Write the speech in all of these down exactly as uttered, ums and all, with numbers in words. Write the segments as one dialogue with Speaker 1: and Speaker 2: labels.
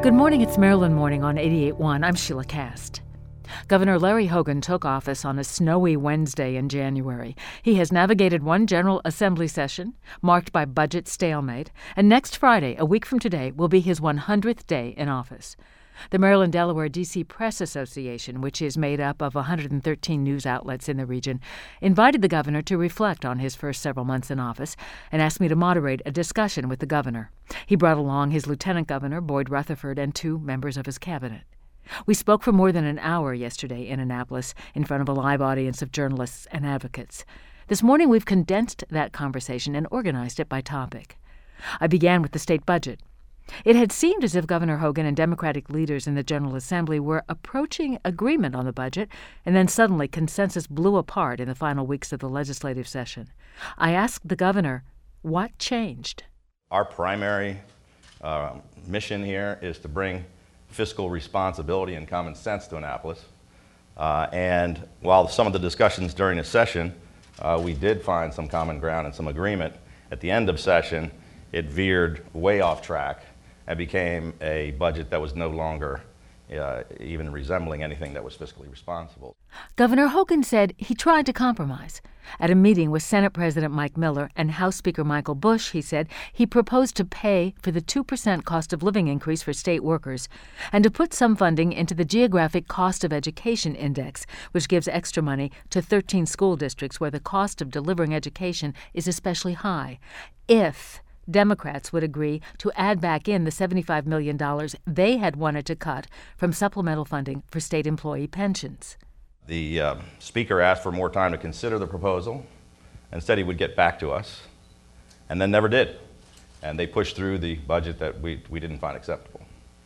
Speaker 1: Good morning, it's Maryland Morning on eighty-eight point one. I'm Sheila Cast. Governor Larry Hogan took office on a snowy Wednesday in January. He has navigated one General Assembly session, marked by budget stalemate, and next Friday, a week from today, will be his one hundredth day in office. The Maryland-Delaware D C Press Association, which is made up of one hundred thirteen news outlets in the region, invited the governor to reflect on his first several months in office and asked me to moderate a discussion with the governor. He brought along his lieutenant governor, Boyd Rutherford, and two members of his cabinet. We spoke for more than an hour yesterday in Annapolis in front of a live audience of journalists and advocates. This morning we've condensed that conversation and organized it by topic. I began with the state budget. It had seemed as if Governor Hogan and Democratic leaders in the General Assembly were approaching agreement on the budget, and then suddenly consensus blew apart in the final weeks of the legislative session. I asked the governor, what changed?
Speaker 2: Our primary uh, mission here is to bring fiscal responsibility and common sense to Annapolis. Uh, and while some of the discussions during the session, uh, we did find some common ground and some agreement, at the end of session, it veered way off track and became a budget that was no longer uh, even resembling anything that was fiscally responsible.
Speaker 1: Governor Hogan said he tried to compromise. At a meeting with Senate President Mike Miller and House Speaker Michael Bush, he said he proposed to pay for the two percent cost of living increase for state workers and to put some funding into the Geographic Cost of Education Index, which gives extra money to thirteen school districts where the cost of delivering education is especially high, if Democrats would agree to add back in the seventy-five million dollars they had wanted to cut from supplemental funding for state employee pensions.
Speaker 2: The uh, Speaker asked for more time to consider the proposal and said he would get back to us, and then never did. And they pushed through the budget that we, we didn't find acceptable.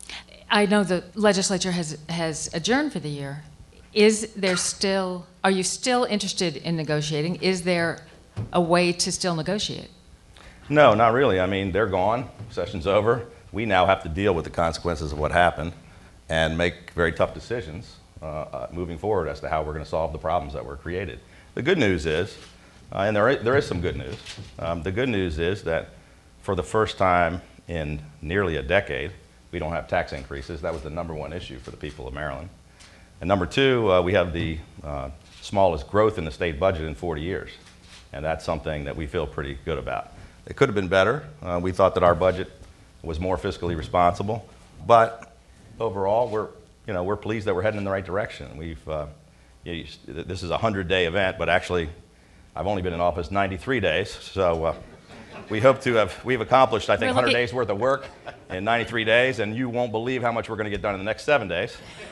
Speaker 3: I know the legislature has, has adjourned for the year. Is there still, are you still interested in negotiating? Is there a way to still negotiate?
Speaker 2: No, not really. I mean, they're gone. Session's over. We now have to deal with the consequences of what happened and make very tough decisions uh, uh, moving forward as to how we're going to solve the problems that were created. The good news is, uh, and there is, there is some good news, um, the good news is that for the first time in nearly a decade, we don't have tax increases. That was the number one issue for the people of Maryland. And number two, uh, we have the uh, smallest growth in the state budget in forty years. And that's something that we feel pretty good about. It could have been better. Uh, we thought that our budget was more fiscally responsible, but overall, we're you know we're pleased that we're heading in the right direction. We've uh, you know, this is a hundred-day event, but actually, I've only been in office ninety-three days, so uh, we hope to have we've accomplished I think one hundred days worth of work in ninety-three days, and you won't believe how much we're going to get done in the next seven days.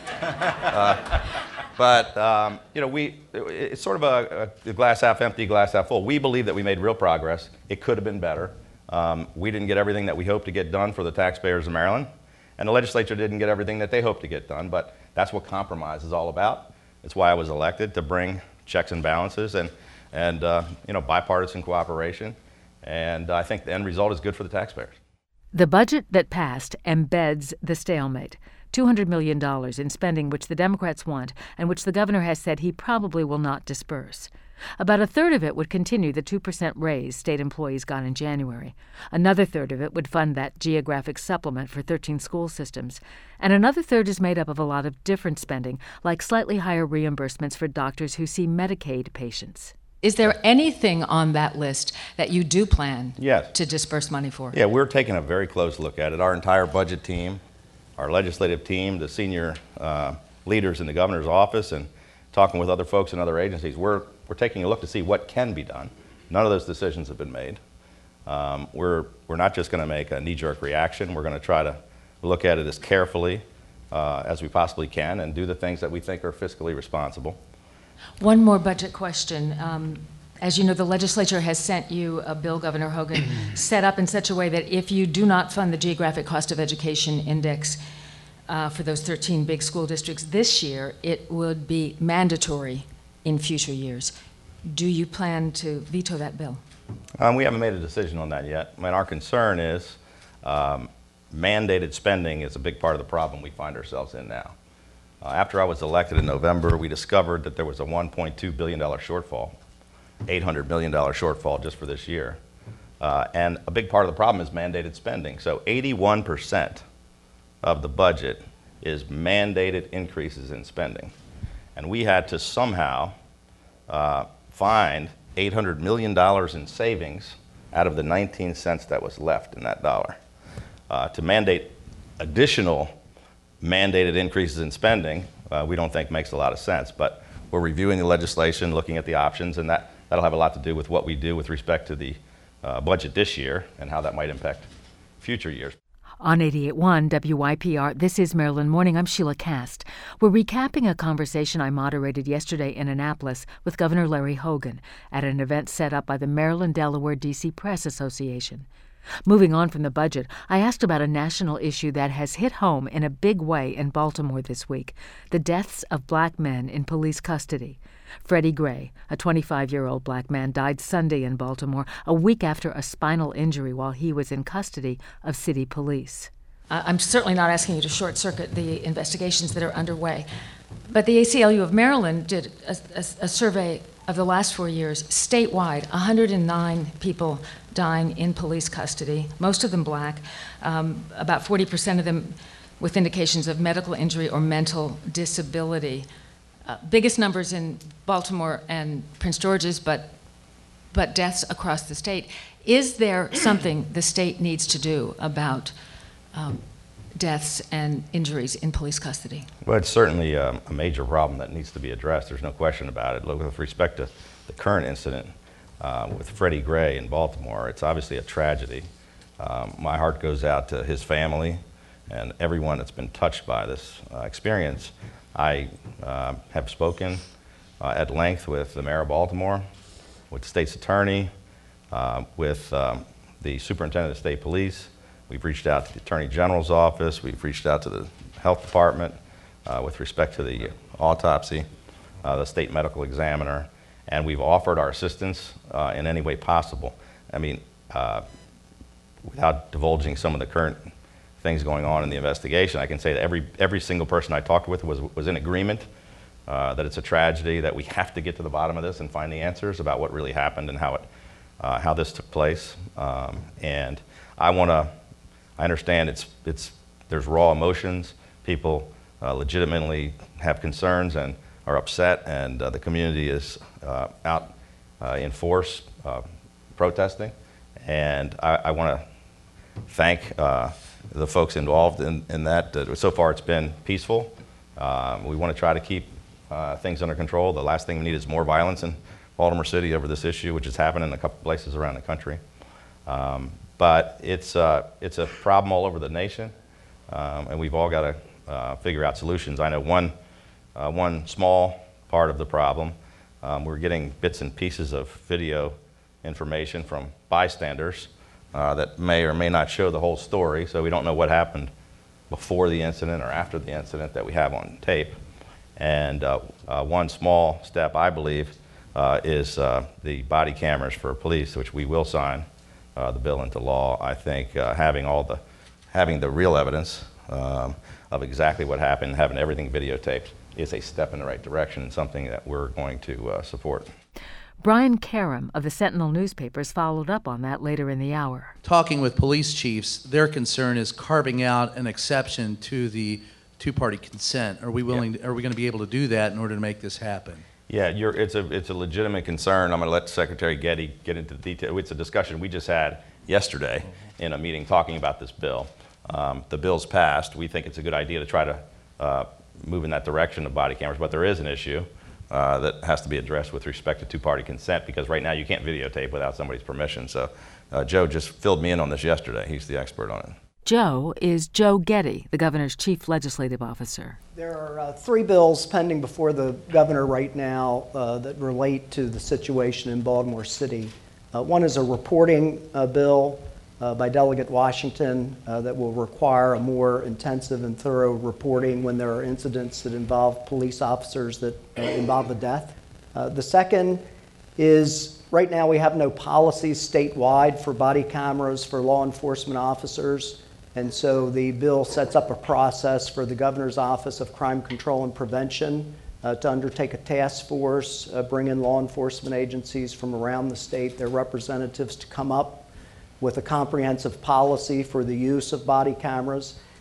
Speaker 2: uh, But, um, you know, we, it's sort of a, a glass half empty, glass half full. We believe that we made real progress. It could have been better. Um, we didn't get everything that we hoped to get done for the taxpayers of Maryland, and the legislature didn't get everything that they hoped to get done, but that's what compromise is all about. It's why I was elected, to bring checks and balances and, and uh, you know, bipartisan cooperation, and I think the end result is good for the taxpayers.
Speaker 1: The budget that passed embeds the stalemate. two hundred million dollars in spending which the Democrats want and which the governor has said he probably will not disperse. About a third of it would continue the two percent raise state employees got in January. Another third of it would fund that geographic supplement for thirteen school systems. And another third is made up of a lot of different spending, like slightly higher reimbursements for doctors who see Medicaid patients.
Speaker 3: Is there anything on that list that you do plan
Speaker 2: yes.
Speaker 3: to disperse money for?
Speaker 2: Yeah, we're taking a very close look at it. Our entire budget team, our legislative team, the senior uh, leaders in the governor's office, and talking with other folks in other agencies, we're, we're taking a look to see what can be done. None of those decisions have been made. Um, we're, we're not just going to make a knee-jerk reaction. We're going to try to look at it as carefully uh, as we possibly can and do the things that we think are fiscally responsible.
Speaker 3: One more budget question. Um, as you know, the legislature has sent you a bill, Governor Hogan, set up in such a way that if you do not fund the Geographic Cost of Education Index uh, for those thirteen big school districts this year, it would be mandatory in future years. Do you plan to veto that bill?
Speaker 2: Um, we haven't made a decision on that yet. I mean, our concern is um, mandated spending is a big part of the problem we find ourselves in now. Uh, after I was elected in November, we discovered that there was a one point two billion dollars shortfall, eight hundred million dollars shortfall just for this year. Uh, and a big part of the problem is mandated spending. So eighty-one percent of the budget is mandated increases in spending. And we had to somehow uh, find eight hundred million dollars in savings out of the nineteen cents that was left in that dollar. Uh, to mandate additional mandated increases in spending, uh, we don't think makes a lot of sense. But we're reviewing the legislation, looking at the options, and that, that'll have a lot to do with what we do with respect to the uh, budget this year and how that might impact future years.
Speaker 1: On eighty-eight point one W Y P R, this is Maryland Morning. I'm Sheila Cast. We're recapping a conversation I moderated yesterday in Annapolis with Governor Larry Hogan at an event set up by the Maryland-Delaware D C Press Association. Moving on from the budget, I asked about a national issue that has hit home in a big way in Baltimore this week: the deaths of black men in police custody. Freddie Gray, a twenty-five-year-old black man, died Sunday in Baltimore, a week after a spinal injury while he was in custody of city police.
Speaker 3: Uh, I'm certainly not asking you to short-circuit the investigations that are underway, but the A C L U of Maryland did a, a, a survey of the last four years, statewide, one hundred nine people dying in police custody, most of them black, um, about forty percent of them with indications of medical injury or mental disability. Uh, biggest numbers in Baltimore and Prince George's, but, but deaths across the state. Is there something the state needs to do about um, deaths and injuries in police custody?
Speaker 2: Well, it's certainly um, a major problem that needs to be addressed. There's no question about it. Look, with respect to the current incident uh, with Freddie Gray in Baltimore, it's obviously a tragedy. Um, my heart goes out to his family and everyone that's been touched by this uh, experience. I uh, have spoken uh, at length with the mayor of Baltimore, with the state's attorney, uh, with um, the superintendent of state police. We've reached out to the attorney general's office. We've reached out to the health department uh, with respect to the autopsy, uh, the state medical examiner, and we've offered our assistance uh, in any way possible. I mean, uh, without divulging some of the current things going on in the investigation, I can say that every every single person I talked with was was in agreement uh, that it's a tragedy, that we have to get to the bottom of this and find the answers about what really happened and how it uh, how this took place. Um, and I want to. I understand it's it's there's raw emotions. People uh, legitimately have concerns and are upset, and uh, the community is uh, out uh, in force uh, protesting. And I, I want to thank Uh, the folks involved in, in that. Uh, so far it's been peaceful. Um, we want to try to keep uh, things under control. The last thing we need is more violence in Baltimore City over this issue, which is happening in a couple places around the country. Um, but it's, uh, it's a problem all over the nation, um, and we've all got to uh, figure out solutions. I know one, uh, one small part of the problem, um, we're getting bits and pieces of video information from bystanders Uh, that may or may not show the whole story, so we don't know what happened before the incident or after the incident that we have on tape. And uh, uh, one small step, I believe, uh, is uh, the body cameras for police, which we will sign uh, the bill into law. I think uh, having all the, having the real evidence um, of exactly what happened, having everything videotaped, is a step in the right direction and something that we're going to uh, support.
Speaker 1: Brian Karam of the Sentinel newspapers followed up on that later in the hour.
Speaker 4: Talking with police chiefs, their concern is carving out an exception to the two-party consent. Are we willing? Yeah. To, are we going to be able to do that in order to make this happen?
Speaker 2: Yeah, you're, it's a it's a legitimate concern. I'm going to let Secretary Getty get into the detail. It's a discussion we just had yesterday mm-hmm. in a meeting talking about this bill. Um, the bill's passed. We think it's a good idea to try to uh, move in that direction of body cameras, but there is an issue Uh, that has to be addressed with respect to two-party consent, because right now you can't videotape without somebody's permission. So uh, Joe just filled me in on this yesterday. He's the expert on it.
Speaker 1: Joe is Joe Getty, the governor's chief legislative officer.
Speaker 5: There are uh, three bills pending before the governor right now uh, that relate to the situation in Baltimore City. Uh, one is a reporting uh, bill uh, by Delegate Washington uh, that will require a more intensive and thorough reporting when there are incidents that involve police officers that uh, involve a death. Uh, the second is, right now we have no policies statewide for body cameras for law enforcement officers, and so the bill sets up a process for the governor's Office of Crime Control and Prevention uh, to undertake a task force, uh, bring in law enforcement agencies from around the state, their representatives, to come up with a comprehensive policy for the use of body cameras.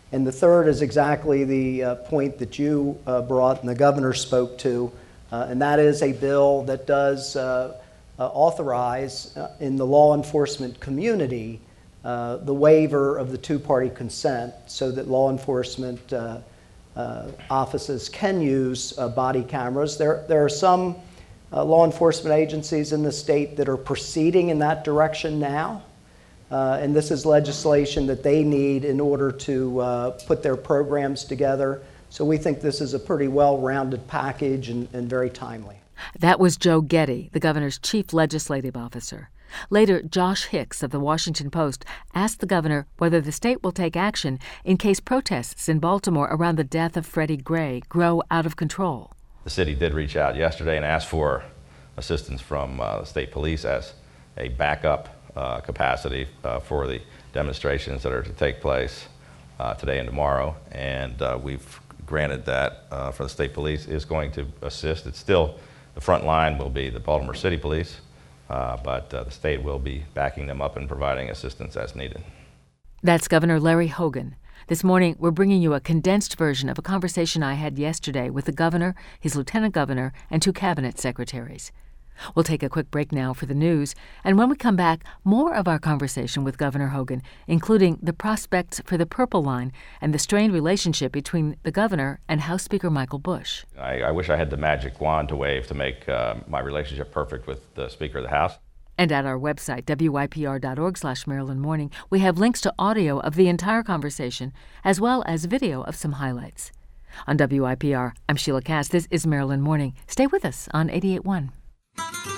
Speaker 5: And the third is exactly the uh, point that you uh, brought and the governor spoke to, uh, and that is a bill that does uh, uh, authorize uh, in the law enforcement community uh, the waiver of the two-party consent so that law enforcement uh, uh, offices can use uh, body cameras. There, there are some uh, law enforcement agencies in the state that are proceeding in that direction now. Uh, and this is legislation that they need in order to uh, put their programs together. So we think this is a pretty well-rounded package and, and very timely.
Speaker 1: That was Joe Getty, the governor's chief legislative officer. Later, Josh Hicks of the Washington Post asked the governor whether the state will take action in case protests in Baltimore around the death of Freddie Gray grow out of control.
Speaker 2: The city did reach out yesterday and ask for assistance from uh, the state police as a backup Uh, capacity uh, for the demonstrations that are to take place uh, today and tomorrow, and uh, we've granted that uh, for the state police is going to assist. It's still, the front line will be the Baltimore City Police, uh, but uh, the state will be backing them up and providing assistance as needed.
Speaker 1: That's Governor Larry Hogan. This morning, we're bringing you a condensed version of a conversation I had yesterday with the governor, his lieutenant governor, and two cabinet secretaries. We'll take a quick break now for the news, and when we come back, more of our conversation with Governor Hogan, including the prospects for the Purple Line and the strained relationship between the governor and House Speaker Michael Bush.
Speaker 2: I, I wish I had the magic wand to wave to make uh, my relationship perfect with the Speaker of the House.
Speaker 1: And at our website, W I P R dot org slash Maryland Morning, we have links to audio of the entire conversation, as well as video of some highlights. On W I P R, I'm Sheila Cass. This is Maryland Morning. Stay with us on eighty-eight point one.